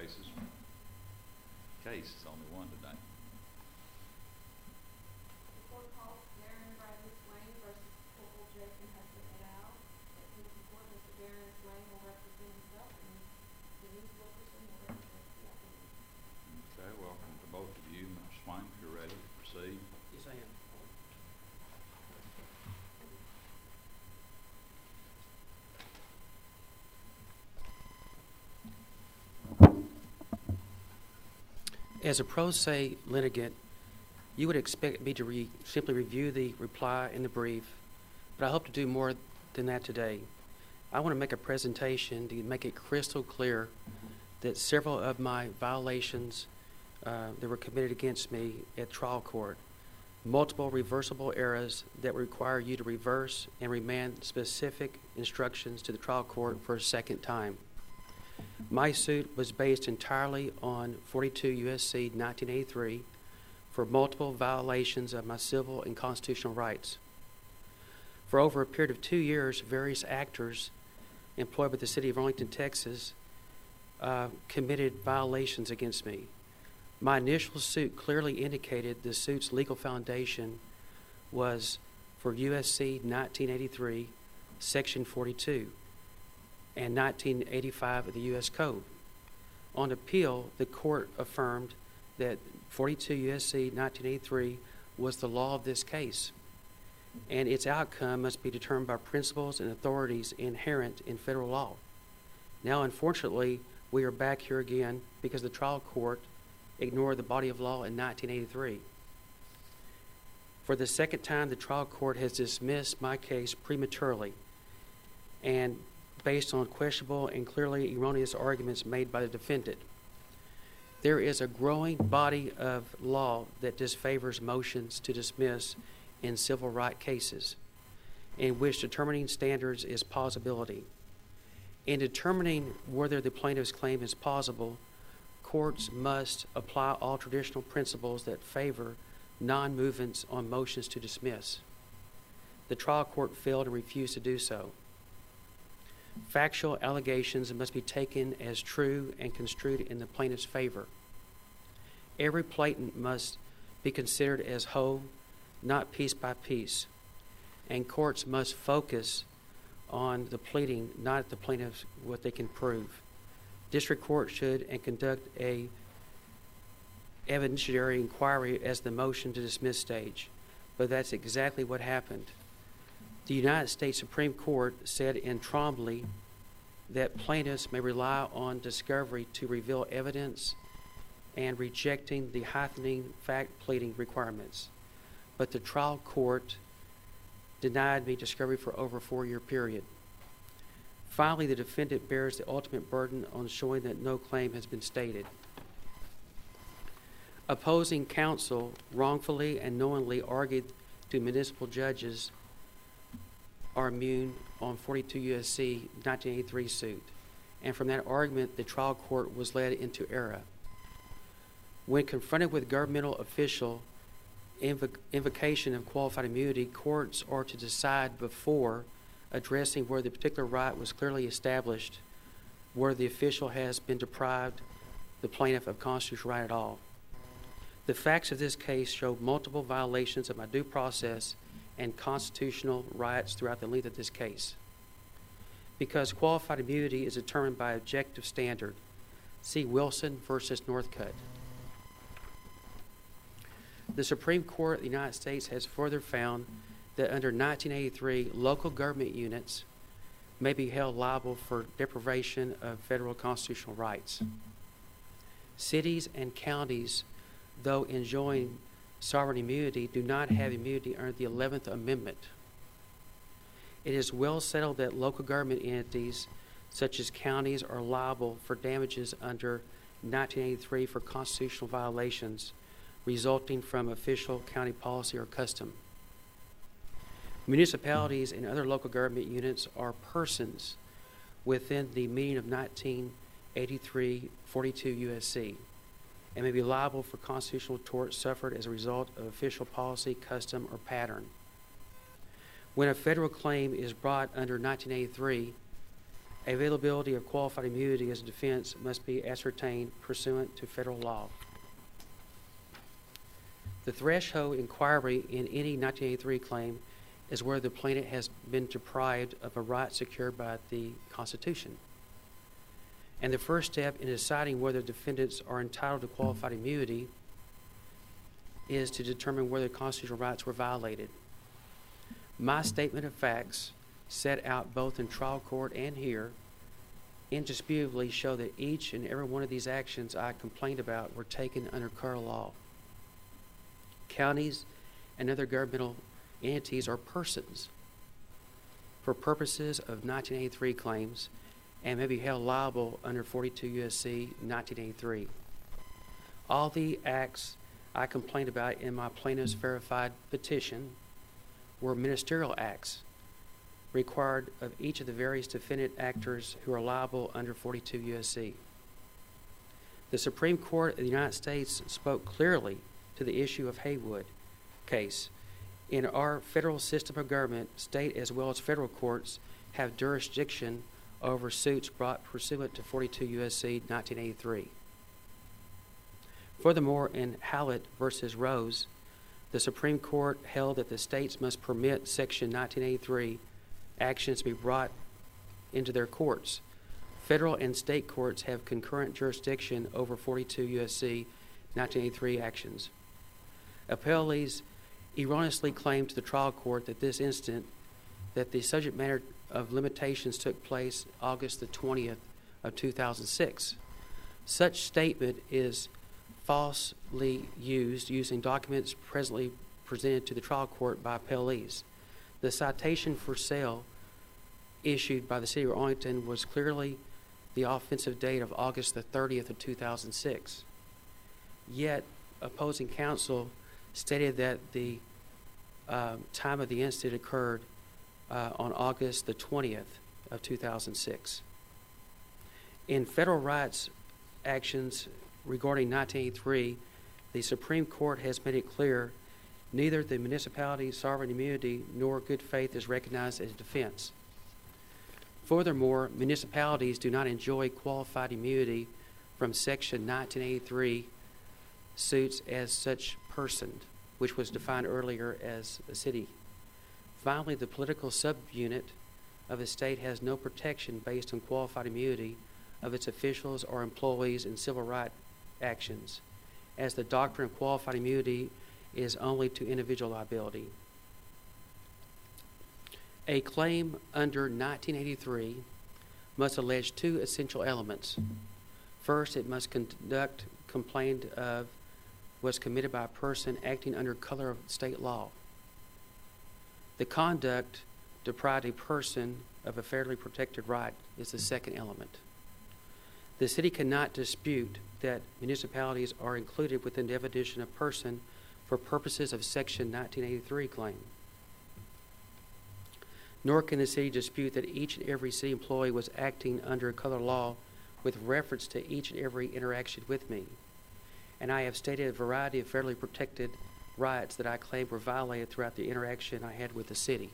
cases. Case is only one today. The court calls Darren Bradley Swain versus Corporal Jason Hudson et al. At Tennessee Court, Mr. Darren Swain will represent himself and Ms. Denise Wilkerson will represent the applicant. Okay, welcome to both of you. Mr. Swain, if you're ready, proceed. Yes, I am. As a pro se litigant, you would expect me to simply review the reply in the brief, but I hope to do more than that today. I want to make a presentation to make it crystal clear that several of my violations that were committed against me at trial court, multiple reversible errors that require you to reverse and remand specific instructions to the trial court for a second time. My suit was based entirely on 42 U.S.C. 1983 for multiple violations of my civil and constitutional rights. For over a period of 2 years, various actors employed by the city of Arlington, Texas, committed violations against me. My initial suit clearly indicated the suit's legal foundation was for U.S.C. 1983, Section 42, and 1985 of the U.S. Code. On appeal, the court affirmed that 42 U.S.C. 1983 was the law of this case, and its outcome must be determined by principles and authorities inherent in federal law. Now, unfortunately, we are back here again because the trial court ignored the body of law in 1983. For the second time, the trial court has dismissed my case prematurely and based on questionable and clearly erroneous arguments made by the defendant. There is a growing body of law that disfavors motions to dismiss in civil right cases, in which determining standards is plausibility. In determining whether the plaintiff's claim is plausible, courts must apply all traditional principles that favor non-movements on motions to dismiss. The trial court failed and refused to do so. Factual allegations must be taken as true and construed in the plaintiff's favor. Every plaintiff must be considered as whole, not piece by piece, and courts must focus on the pleading, not the plaintiff's what they can prove. District court should and conduct a evidentiary inquiry as the motion to dismiss stage, but that's exactly what happened. The United States Supreme Court said in Trombley that plaintiffs may rely on discovery to reveal evidence and rejecting the heightening fact pleading requirements. But the trial court denied me discovery for over a 4-year period. Finally, the defendant bears the ultimate burden on showing that no claim has been stated. Opposing counsel wrongfully and knowingly argued to municipal judges are immune on 42 U.S.C. 1983 suit, and from that argument, the trial court was led into error. When confronted with governmental official invocation of qualified immunity, courts are to decide before addressing where the particular right was clearly established, where the official has been deprived the plaintiff of constitutional right at all. The facts of this case show multiple violations of my due process and constitutional rights throughout the length of this case. Because qualified immunity is determined by objective standard, see Wilson versus Northcutt. The Supreme Court of the United States has further found that under 1983, local government units may be held liable for deprivation of federal constitutional rights. Cities and counties, though enjoying sovereign immunity, do not have immunity under the 11th Amendment. It is well settled that local government entities, such as counties, are liable for damages under 1983 for constitutional violations resulting from official county policy or custom. Municipalities and other local government units are persons within the meaning of 1983 42 U.S.C. and may be liable for constitutional torts suffered as a result of official policy, custom, or pattern. When a federal claim is brought under 1983, Availability of qualified immunity as a defense must be ascertained pursuant to federal law. The threshold inquiry in any 1983 claim is where the plaintiff has been deprived of a right secured by the Constitution. And the first step in deciding whether defendants are entitled to qualified immunity is to determine whether constitutional rights were violated. My statement of facts, set out both in trial court and here, indisputably show that each and every one of these actions I complained about were taken under current law. Counties and other governmental entities are persons for purposes of 1983 claims and may be held liable under 42 U.S.C. 1983. All the acts I complained about in my plaintiff's verified petition were ministerial acts required of each of the various defendant actors who are liable under 42 U.S.C. The Supreme Court of the United States spoke clearly to the issue of Haywood case. In our federal system of government, state as well as federal courts have jurisdiction over suits brought pursuant to 42 U.S.C. 1983. Furthermore, in Hallett versus Rose, the Supreme Court held that the states must permit Section 1983 actions to be brought into their courts. Federal and state courts have concurrent jurisdiction over 42 U.S.C. 1983 actions. Appellees erroneously claimed to the trial court that this instant that the subject matter of limitations took place August the 20th of 2006. Such statement is falsely used using documents presently presented to the trial court by appellees. The citation for sale issued by the City of Arlington was clearly the offensive date of August the 30th of 2006. Yet, opposing counsel stated that the time of the incident occurred on August the 20th of 2006. In federal rights actions regarding 1983, the Supreme Court has made it clear neither the municipality's sovereign immunity nor good faith is recognized as defense. Furthermore, municipalities do not enjoy qualified immunity from Section 1983 suits as such person, which was defined earlier as a city. Finally, the political subunit of a state has no protection based on qualified immunity of its officials or employees in civil rights actions, as the doctrine of qualified immunity is only to individual liability. A claim under 1983 must allege two essential elements. First, it must conduct complained of was committed by a person acting under color of state law. The conduct deprived a person of a fairly protected right is the second element. The city cannot dispute that municipalities are included within the definition of person for purposes of Section 1983 claim. Nor can the city dispute that each and every city employee was acting under color law with reference to each and every interaction with me. And I have stated a variety of fairly protected rights that I claim were violated throughout the interaction I had with the city.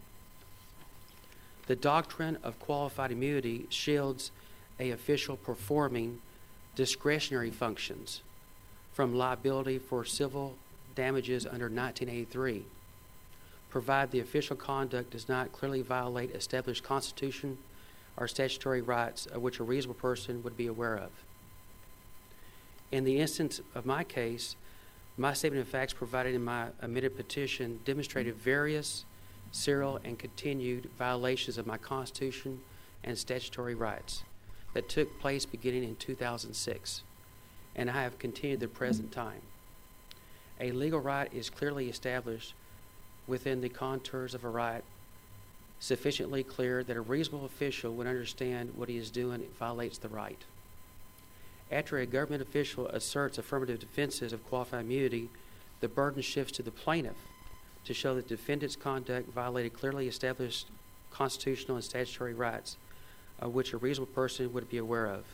The doctrine of qualified immunity shields an official performing discretionary functions from liability for civil damages under 1983, provided the official conduct does not clearly violate established constitution or statutory rights of which a reasonable person would be aware of. In the instance of my case, my statement of facts provided in my amended petition demonstrated various serial and continued violations of my constitution and statutory rights that took place beginning in 2006, and I have continued the present time. A legal right is clearly established within the contours of a right sufficiently clear that a reasonable official would understand what he is doing violates the right. After a government official asserts affirmative defenses of qualified immunity, the burden shifts to the plaintiff to show that defendant's conduct violated clearly established constitutional and statutory rights of which a reasonable person would be aware of.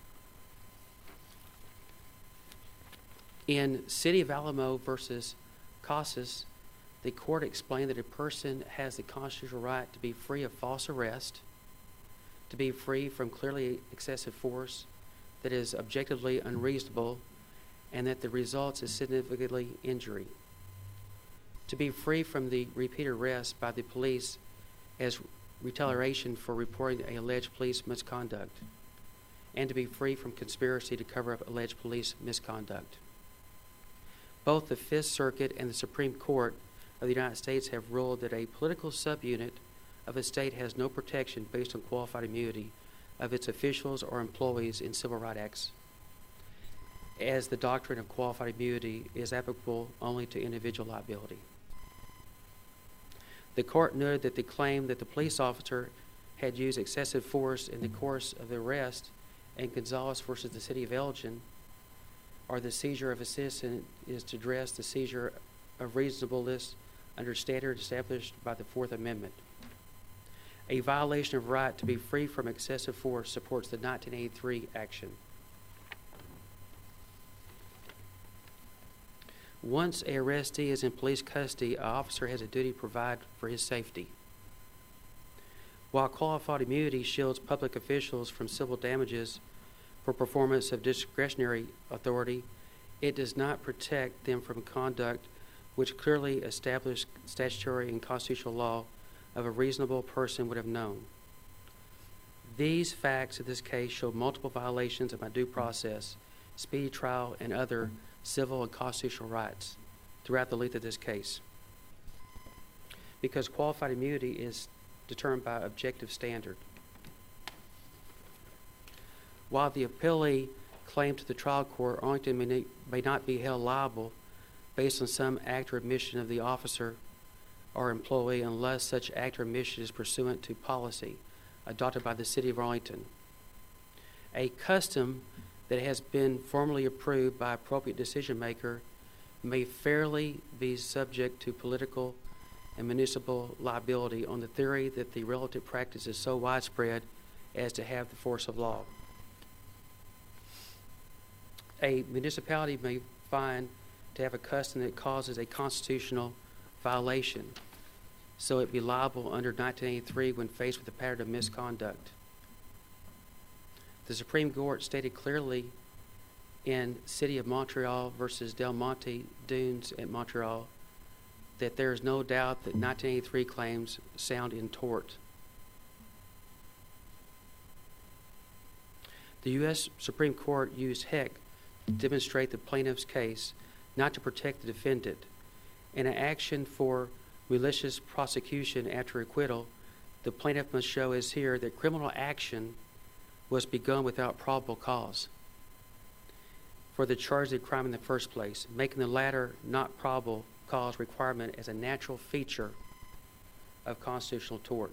In City of Alamo versus Casas, the court explained that a person has the constitutional right to be free of false arrest, to be free from clearly excessive force that is objectively unreasonable and that the results is significantly injury. To be free from the repeated arrest by the police as retaliation for reporting an alleged police misconduct, and to be free from conspiracy to cover up alleged police misconduct. Both the Fifth Circuit and the Supreme Court of the United States have ruled that a political subunit of a state has no protection based on qualified immunity of its officials or employees in civil rights acts, as the doctrine of qualified immunity is applicable only to individual liability. The court noted that the claim that the police officer had used excessive force in the course of the arrest in Gonzalez versus the City of Elgin, or the seizure of a citizen, is to address the seizure of reasonableness under standards established by the Fourth Amendment. A violation of right to be free from excessive force supports the 1983 action. Once an arrestee is in police custody, an officer has a duty to provide for his safety. While qualified immunity shields public officials from civil damages for performance of discretionary authority, it does not protect them from conduct which clearly established statutory and constitutional law of a reasonable person would have known. These facts in this case show multiple violations of my due process, speedy trial, and other civil and constitutional rights throughout the length of this case. Because qualified immunity is determined by objective standard. While the appellee claimed to the trial court Arlington may not be held liable based on some act or omission of the officer or employee unless such act or omission is pursuant to policy adopted by the City of Arlington. A custom that has been formally approved by appropriate decision maker may fairly be subject to political and municipal liability on the theory that the relative practice is so widespread as to have the force of law. A municipality may find to have a custom that causes a constitutional violation, so it be liable under 1983 when faced with a pattern of misconduct. The Supreme Court stated clearly in City of Montreal versus Del Monte Dunes at Montreal that there is no doubt that 1983 claims sound in tort. The U.S. Supreme Court used Heck to demonstrate the plaintiff's case, not to protect the defendant. In an action for malicious prosecution after acquittal, the plaintiff must show, as here, that criminal action was begun without probable cause for the charged crime in the first place, making the latter not probable cause requirement as a natural feature of constitutional tort.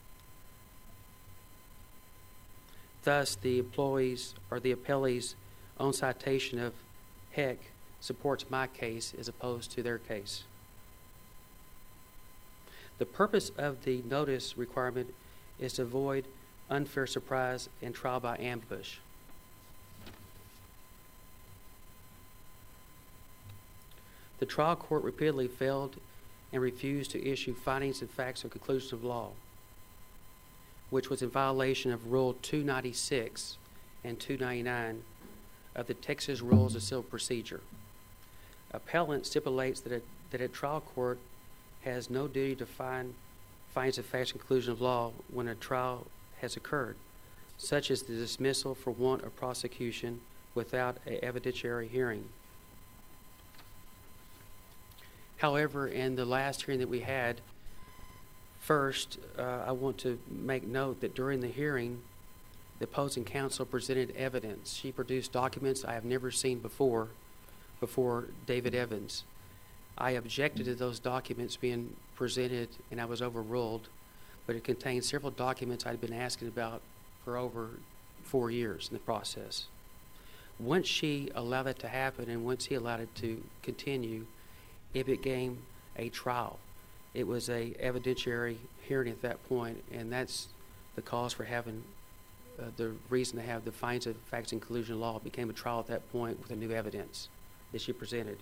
Thus, the employees or the appellee's own citation of Heck supports my case as opposed to their case. The purpose of the notice requirement is to avoid unfair surprise and trial by ambush. The trial court repeatedly failed and refused to issue findings and facts of conclusions of law, which was in violation of Rule 296 and 299 of the Texas Rules of Civil Procedure. Appellant stipulates that a trial court has no duty to find findings of facts and conclusions of law when a trial has occurred, such as the dismissal for want of prosecution without an evidentiary hearing. However, in the last hearing that we had, first, I want to make note that during the hearing, the opposing counsel presented evidence. She produced documents I have never seen before David Evans. I objected to those documents being presented, and I was overruled, but it contained several documents I'd been asking about for over 4 years in the process. Once she allowed that to happen, and once he allowed it to continue, it became a trial. It was a evidentiary hearing at that point, and that's the cause for having the reason to have the findings of facts and conclusion law. It became a trial at that point with a new evidence that she presented.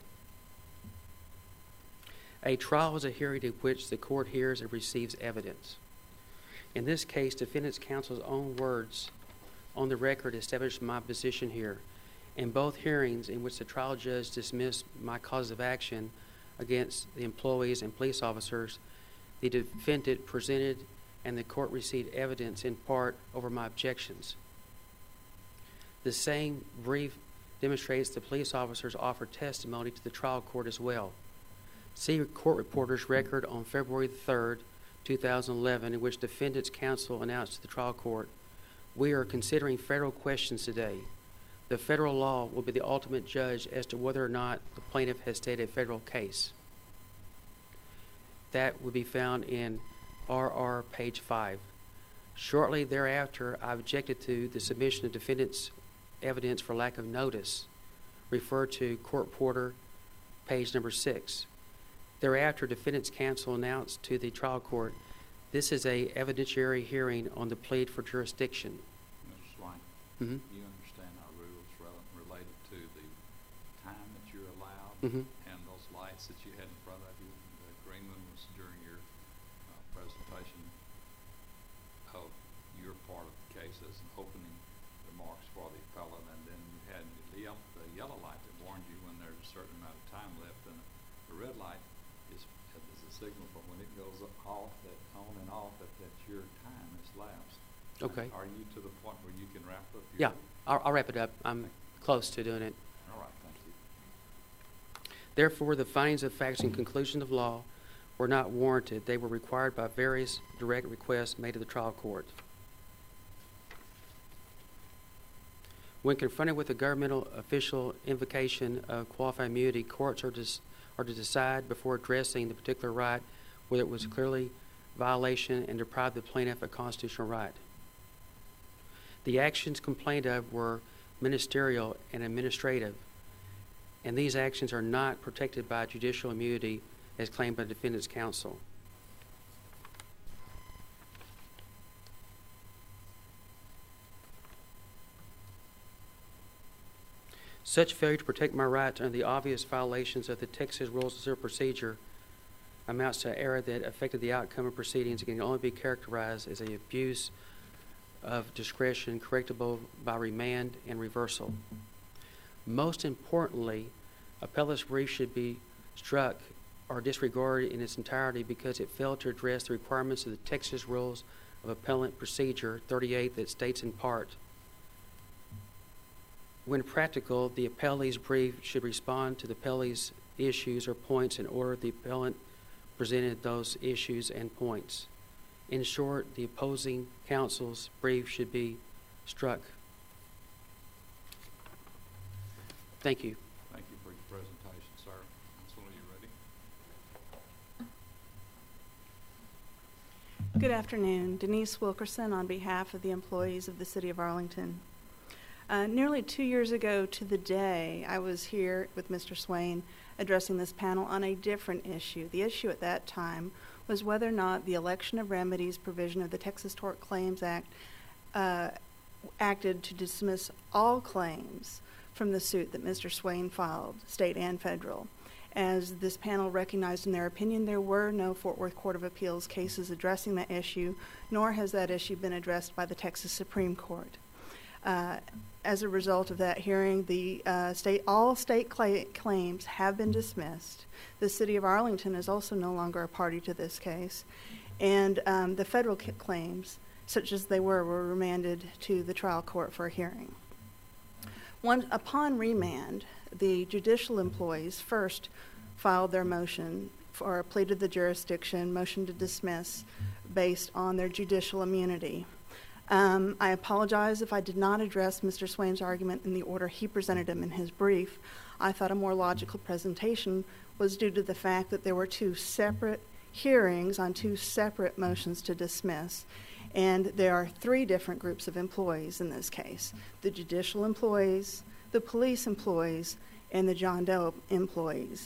A trial is a hearing in which the court hears and receives evidence. In this case, defendant's counsel's own words on the record established my position here. In both hearings in which the trial judge dismissed my cause of action against the employees and police officers, the defendant presented and the court received evidence in part over my objections. The same brief demonstrates the police officers offered testimony to the trial court as well. See court reporter's record on February 3rd, 2011, in which defendant's counsel announced to the trial court, "We are considering federal questions today. The federal law will be the ultimate judge as to whether or not the plaintiff has stated a federal case." That would be found in RR page 5. Shortly thereafter, I objected to the submission of defendant's evidence for lack of notice, referred to court reporter page number 6. Thereafter, defendant's counsel announced to the trial court, "This is a evidentiary hearing on the plea for jurisdiction." Mr. Swain, Mm-hmm. you understand our rules related to the time that you're allowed Mm-hmm. and those lights that you had in front of you. The green one was during your presentation of your part of the case as an opening remarks for the appellant, and then you had the yellow light that warned you when there's a certain amount of time left, and the red light is a signal for when it goes off, that on and off, that your time has lapsed. Okay. Are you to the point where you can wrap up your... Yeah, I'll wrap it up. I'm close to doing it. All right, thank you. Therefore, the findings of facts and conclusions of law were not warranted. They were required by various direct requests made to the trial court. When confronted with a governmental official invocation of qualified immunity, courts are to decide before addressing the particular right whether it was clearly violation and deprived the plaintiff of constitutional right. The actions complained of were ministerial and administrative, and these actions are not protected by judicial immunity as claimed by the defendant's counsel. Such failure to protect my rights under the obvious violations of the Texas Rules of Civil Procedure amounts to an error that affected the outcome of proceedings and can only be characterized as an abuse of discretion correctable by remand and reversal. Most importantly, appellate's brief should be struck or disregarded in its entirety because it failed to address the requirements of the Texas Rules of Appellate Procedure 38 that states in part, when practical, the appellee's brief should respond to the appellee's issues or points in order the appellant presented those issues and points. In short, the opposing counsel's brief should be struck. Thank you. Thank you for your presentation, sir. Counsel, are you ready? Good afternoon. Denise Wilkerson on behalf of the employees of the City of Arlington. Nearly 2 years ago to the day, I was here with Mr. Swain addressing this panel on a different issue. The issue at that time was whether or not the election of remedies provision of the Texas Tort Claims Act acted to dismiss all claims from the suit that Mr. Swain filed, state and federal. As this panel recognized in their opinion, there were no Fort Worth Court of Appeals cases addressing that issue, nor has that issue been addressed by the Texas Supreme Court. As a result of that hearing, all state claims have been dismissed. The City of Arlington is also no longer a party to this case, and the federal claims, such as they were remanded to the trial court for a hearing. Upon remand, the judicial employees first filed their motion for a plea to the jurisdiction, motion to dismiss, based on their judicial immunity. I apologize if I did not address Mr. Swain's argument in the order he presented him in his brief. I thought a more logical presentation was due to the fact that there were two separate hearings on two separate motions to dismiss, and there are three different groups of employees in this case: the judicial employees, the police employees, and the John Doe employees.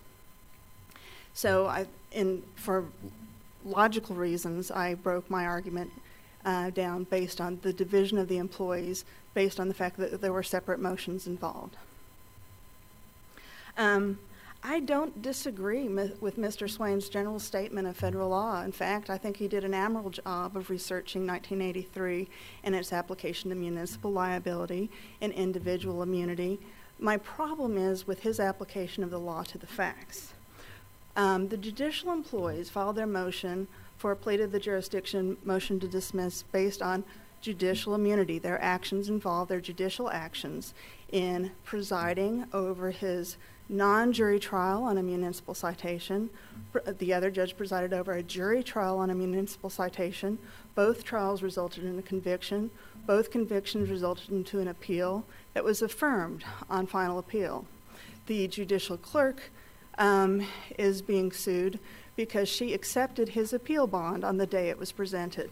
So for logical reasons, I broke my argument down based on the division of the employees, based on the fact that there were separate motions involved. I don't disagree with Mr. Swain's general statement of federal law. In fact, I think he did an admirable job of researching 1983 and its application to municipal liability and individual immunity. My problem is with his application of the law to the facts. The judicial employees filed their motion for a plea to the jurisdiction motion to dismiss based on judicial immunity. Their actions involve their judicial actions in presiding over his non-jury trial on a municipal citation. The other judge presided over a jury trial on a municipal citation. Both trials resulted in a conviction. Both convictions resulted into an appeal that was affirmed on final appeal. The judicial clerk is being sued because she accepted his appeal bond on the day it was presented.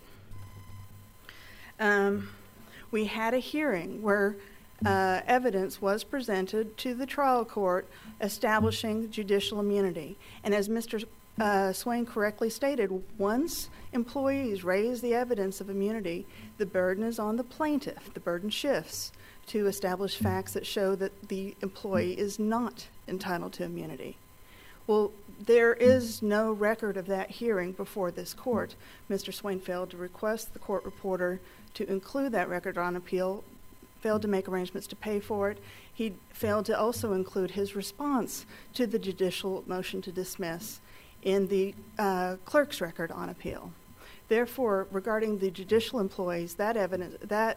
We had a hearing where evidence was presented to the trial court establishing judicial immunity. And as Mr. Swain correctly stated, once employees raise the evidence of immunity, the burden is on the plaintiff. The burden shifts to establish facts that show that the employee is not entitled to immunity. Well, there is no record of that hearing before this court. Mr. Swain failed to request the court reporter to include that record on appeal, failed to make arrangements to pay for it. He failed to also include his response to the judicial motion to dismiss in the clerk's record on appeal. Therefore, regarding the judicial employees, that evidence, that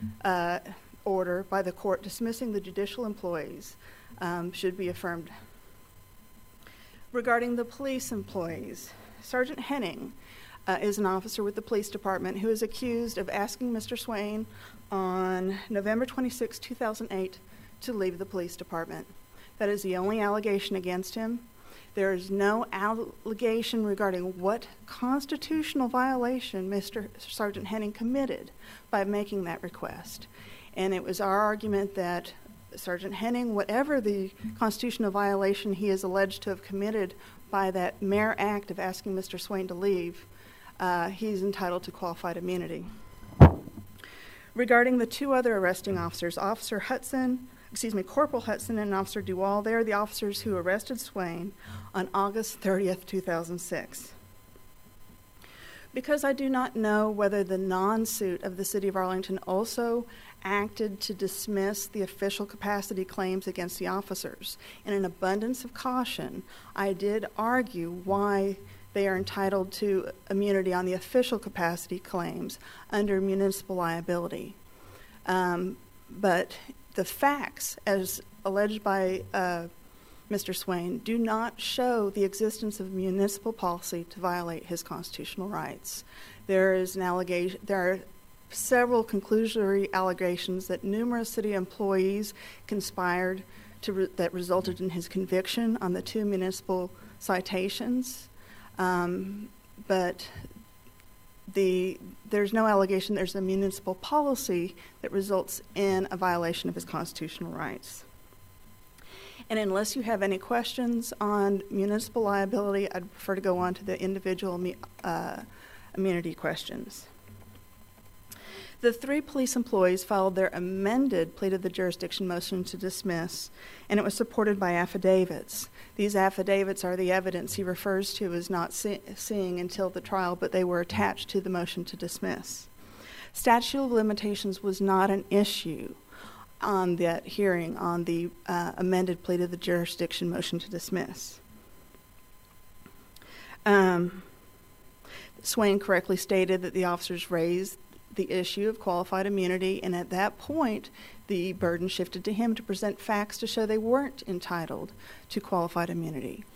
order by the court dismissing the judicial employees should be affirmed. Regarding the police employees, Sergeant Henning is an officer with the police department who is accused of asking Mr. Swain on November 26, 2008 to leave the police department. That is the only allegation against him. There is no allegation regarding what constitutional violation Mr. Sergeant Henning committed by making that request. And it was our argument that Sergeant Henning, whatever the constitutional violation he is alleged to have committed by that mere act of asking Mr. Swain to leave, he's entitled to qualified immunity. Regarding the two other arresting officers, Corporal Hudson and Officer Duval, they are the officers who arrested Swain on August 30th, 2006. Because I do not know whether the non-suit of the City of Arlington also acted to dismiss the official capacity claims against the officers, in an abundance of caution, I did argue why they are entitled to immunity on the official capacity claims under municipal liability. But the facts, as alleged by Mr. Swain, do not show the existence of municipal policy to violate his constitutional rights. There are several conclusory allegations that numerous city employees conspired that resulted in his conviction on the two municipal citations. But there's no allegation there's a municipal policy that results in a violation of his constitutional rights. And unless you have any questions on municipal liability, I'd prefer to go on to the individual immunity questions. The three police employees filed their amended plea to the jurisdiction motion to dismiss, and it was supported by affidavits. These affidavits are the evidence he refers to as not seeing until the trial, but they were attached to the motion to dismiss. Statute of limitations was not an issue on that hearing on the amended plea to the jurisdiction motion to dismiss. Swain correctly stated that the officers raised the issue of qualified immunity, and at that point, the burden shifted to him to present facts to show they weren't entitled to qualified immunity.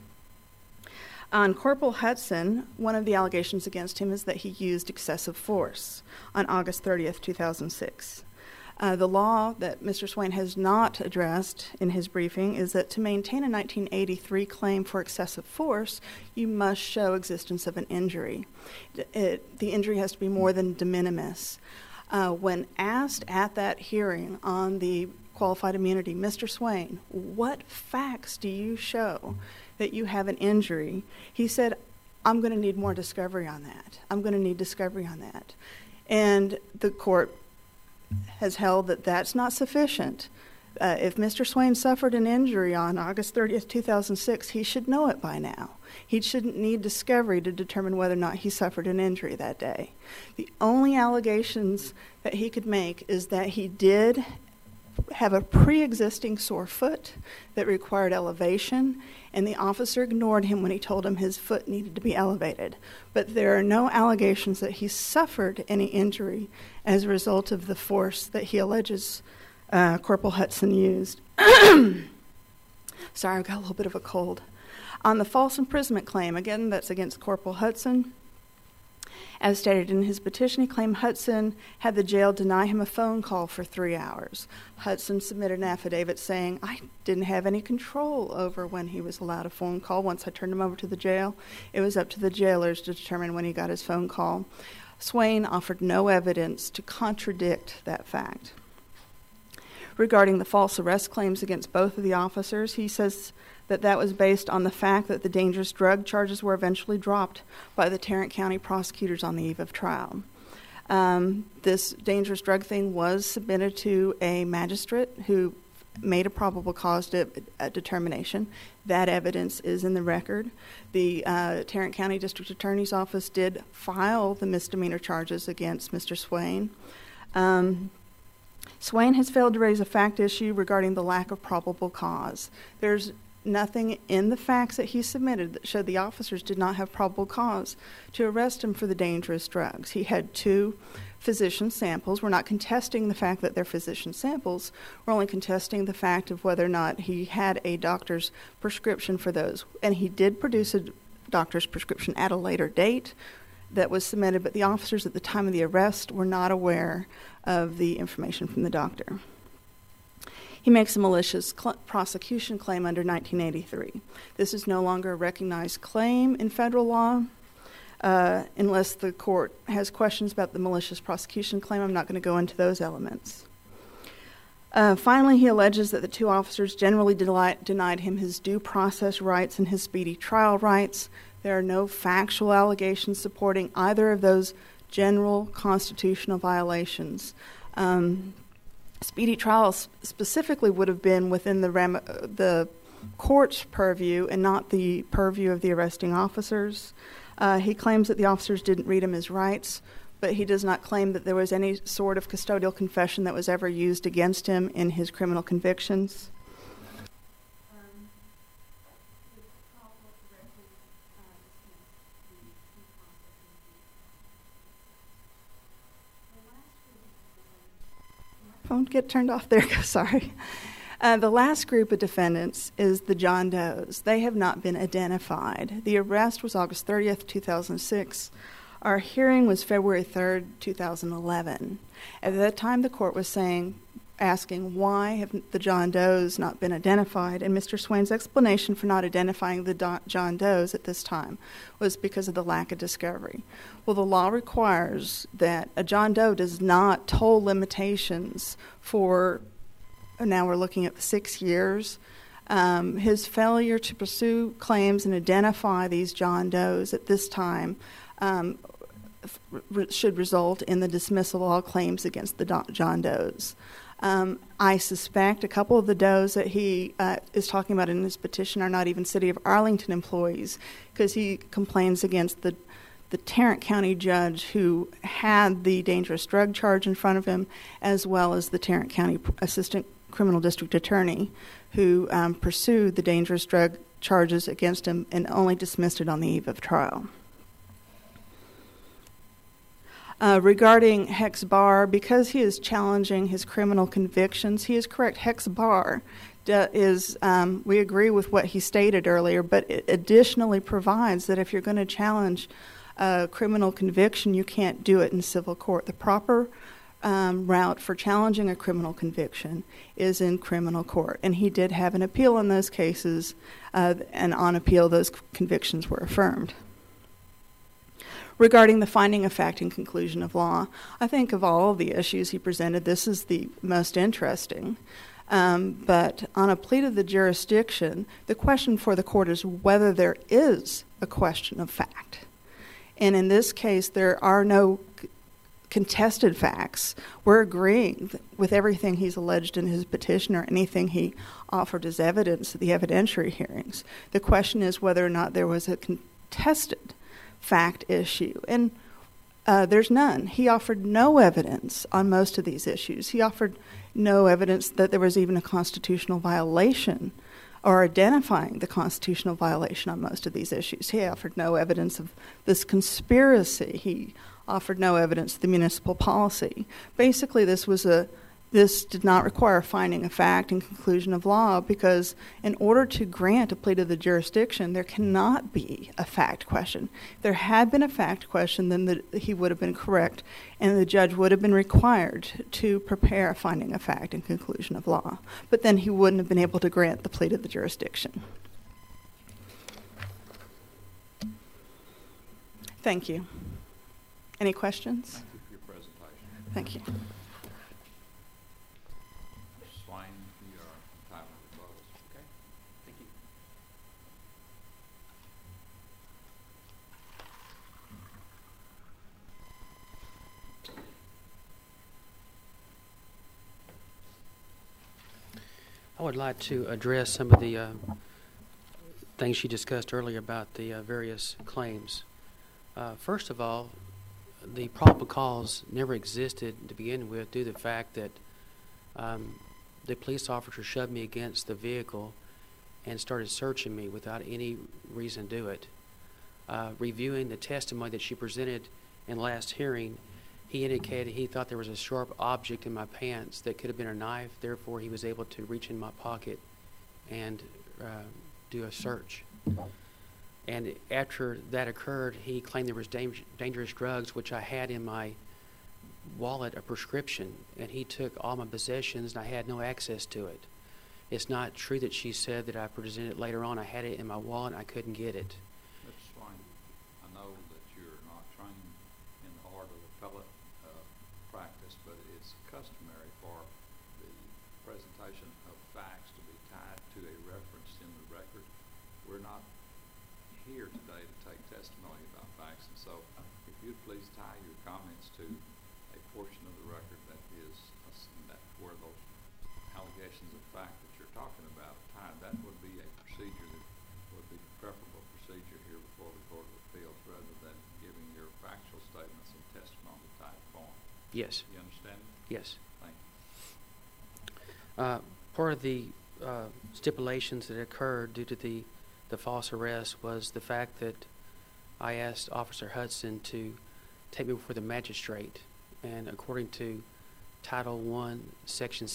On Corporal Hudson, one of the allegations against him is that he used excessive force on August 30th, 2006. The law that Mr. Swain has not addressed in his briefing is that to maintain a 1983 claim for excessive force, you must show existence of an injury. The injury has to be more than de minimis. When asked at that hearing on the qualified immunity, Mr. Swain, what facts do you show that you have an injury? He said, I'm going to need more discovery on that. I'm going to need discovery on that. And the court has held that that's not sufficient If Mr. Swain suffered an injury on August 30th, 2006, he should know it by now. He shouldn't need discovery to determine whether or not he suffered an injury that day. The only allegations that he could make is that he did have a pre-existing sore foot that required elevation, and the officer ignored him when he told him his foot needed to be elevated. But there are no allegations that he suffered any injury as a result of the force that he alleges Corporal Hudson used. Sorry, I've got a little bit of a cold. On the false imprisonment claim, again, that's against Corporal Hudson. As stated in his petition, he claimed Hudson had the jail deny him a phone call for 3 hours. Hudson submitted an affidavit saying, I didn't have any control over when he was allowed a phone call. Once I turned him over to the jail, it was up to the jailers to determine when he got his phone call. Swain offered no evidence to contradict that fact. Regarding the false arrest claims against both of the officers, he says that was based on the fact that the dangerous drug charges were eventually dropped by the Tarrant County prosecutors on the eve of trial. This dangerous drug thing was submitted to a magistrate who made a probable cause determination. That evidence is in the record. The Tarrant County District Attorney's Office did file the misdemeanor charges against Mr. Swain. Swain has failed to raise a fact issue regarding the lack of probable cause. There's nothing in the facts that he submitted that showed the officers did not have probable cause to arrest him for the dangerous drugs. He had 2 physician samples. We're not contesting the fact that they're physician samples. We're only contesting the fact of whether or not he had a doctor's prescription for those. And he did produce a doctor's prescription at a later date that was submitted, but the officers at the time of the arrest were not aware of the information from the doctor. He makes a malicious prosecution claim under 1983. This is no longer a recognized claim in federal law. Unless the court has questions about the malicious prosecution claim, I'm not going to go into those elements. Finally, he alleges that the 2 officers generally denied him his due process rights and his speedy trial rights. There are no factual allegations supporting either of those general constitutional violations. Speedy trial specifically would have been within the court's purview and not the purview of the arresting officers. He claims that the officers didn't read him his rights, but he does not claim that there was any sort of custodial confession that was ever used against him in his criminal convictions. Phone get turned off. There you go. Sorry. The last group of defendants is the John Does. They have not been identified. The arrest was August 30th, 2006. Our hearing was February 3rd, 2011. At that time, the court was asking why have the John Does not been identified, and Mr. Swain's explanation for not identifying the John Does at this time was because of the lack of discovery. Well, the law requires that a John Doe does not toll limitations for, now we're looking at 6 years. His failure to pursue claims and identify these John Does at this time should result in the dismissal of all claims against the John Does. I suspect a couple of the Does that he is talking about in his petition are not even City of Arlington employees, because he complains against the Tarrant County judge who had the dangerous drug charge in front of him, as well as the Tarrant County Assistant Criminal District Attorney who pursued the dangerous drug charges against him and only dismissed it on the eve of trial. Regarding Hex Bar, because he is challenging his criminal convictions, he is correct. Hex Bar is, we agree with what he stated earlier, but it additionally provides that if you're going to challenge a criminal conviction, you can't do it in civil court. The proper route for challenging a criminal conviction is in criminal court, and he did have an appeal in those cases, and on appeal those convictions were affirmed. Regarding the finding of fact and conclusion of law, I think of all of the issues he presented, this is the most interesting. But on a plea to the jurisdiction, the question for the court is whether there is a question of fact. And in this case, there are no contested facts. We're agreeing with everything he's alleged in his petition or anything he offered as evidence at the evidentiary hearings. The question is whether or not there was a contested fact issue. And there's none. He offered no evidence on most of these issues. He offered no evidence that there was even a constitutional violation or identifying the constitutional violation on most of these issues. He offered no evidence of this conspiracy. He offered no evidence of the municipal policy. Basically, this did not require finding a fact and conclusion of law, because in order to grant a plea to the jurisdiction, there cannot be a fact question. If there had been a fact question, then he would have been correct, and the judge would have been required to prepare a finding of fact and conclusion of law. But then he wouldn't have been able to grant the plea to the jurisdiction. Thank you. Any questions? Thank you for your presentation. Thank you. Mr. Swain, you are entitled to close. Okay? Thank you. I would like to address some of the things she discussed earlier about the various claims. First of all, the probable cause never existed to begin with due to the fact that the police officer shoved me against the vehicle and started searching me without any reason to do it. Reviewing the testimony that she presented in last hearing, he indicated he thought there was a sharp object in my pants that could have been a knife. Therefore, he was able to reach in my pocket and do a search. And after that occurred, he claimed there was dangerous drugs, which I had in my wallet, a prescription, and he took all my possessions, and I had no access to it. It's not true that she said that I presented it later on. I had it in my wallet, and I couldn't get it. Mr. Swain, I know that you're not trained in the art of appellate practice, but it's customary for the presentation of facts to be tied to a reference in the record. We're not here today to take testimony about facts, and so if you'd please tie your comments to a portion of the record that is where those allegations of fact that you're talking about tied, that would be a procedure that would be the preferable procedure here before the Court of Appeals, rather than giving your factual statements in testimony type form. Yes. You understand? Yes. Thank you. Part of the stipulations that occurred due to the false arrest was the fact that I asked Officer Hudson to take me before the magistrate, and according to Title I, Section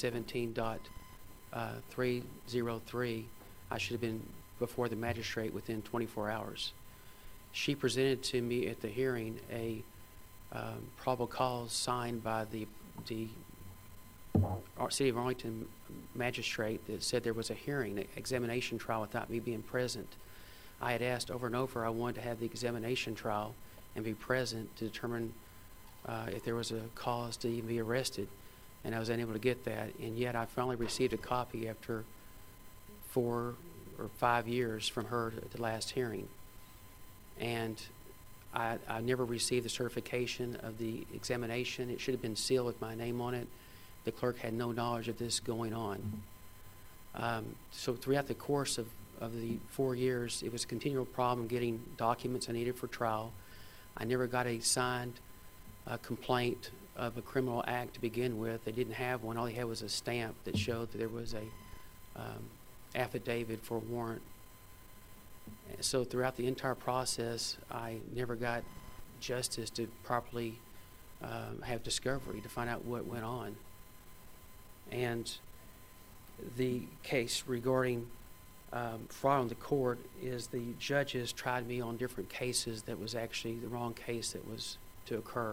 17.303, I should have been before the magistrate within 24 hours. She presented to me at the hearing a probable cause signed by the City of Arlington magistrate that said there was a hearing, an examination trial, without me being present. I had asked over and over, I wanted to have the examination trial and be present to determine if there was a cause to even be arrested, and I was unable to get that, and yet I finally received a copy after 4 or 5 years from her at the last hearing. And I never received the certification of the examination. It should have been sealed with my name on it. The clerk had no knowledge of this going on. So throughout the course of the 4 years, it was a continual problem getting documents I needed for trial. I never got a signed complaint of a criminal act to begin with. They didn't have one. All they had was a stamp that showed that there was a affidavit for a warrant. So throughout the entire process, I never got justice to properly have discovery to find out what went on. And the case regarding fraud on the court is the judges tried me on different cases that was actually the wrong case that was to occur.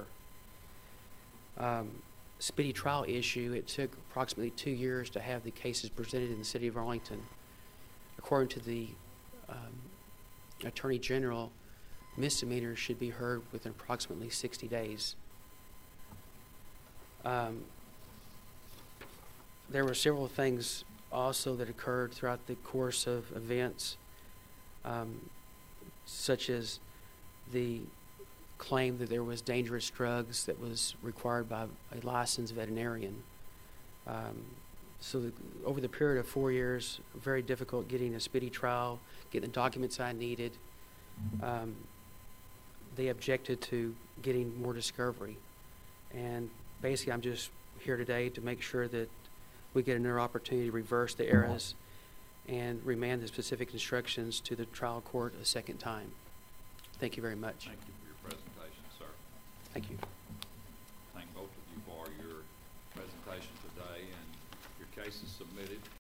Speedy trial issue, it took approximately 2 years to have the cases presented in the City of Arlington. According to the Attorney General, misdemeanors should be heard within approximately 60 days. There were several things also that occurred throughout the course of events, such as the claimed that there was dangerous drugs that was required by a licensed veterinarian. Over the period of 4 years, very difficult getting a speedy trial, getting the documents I needed. They objected to getting more discovery. And basically, I'm just here today to make sure that we get another opportunity to reverse the errors and remand the specific instructions to the trial court a second time. Thank you very much. Thank you for your presentation, sir. Thank you. Thank both of you for your presentation today, and your case is submitted.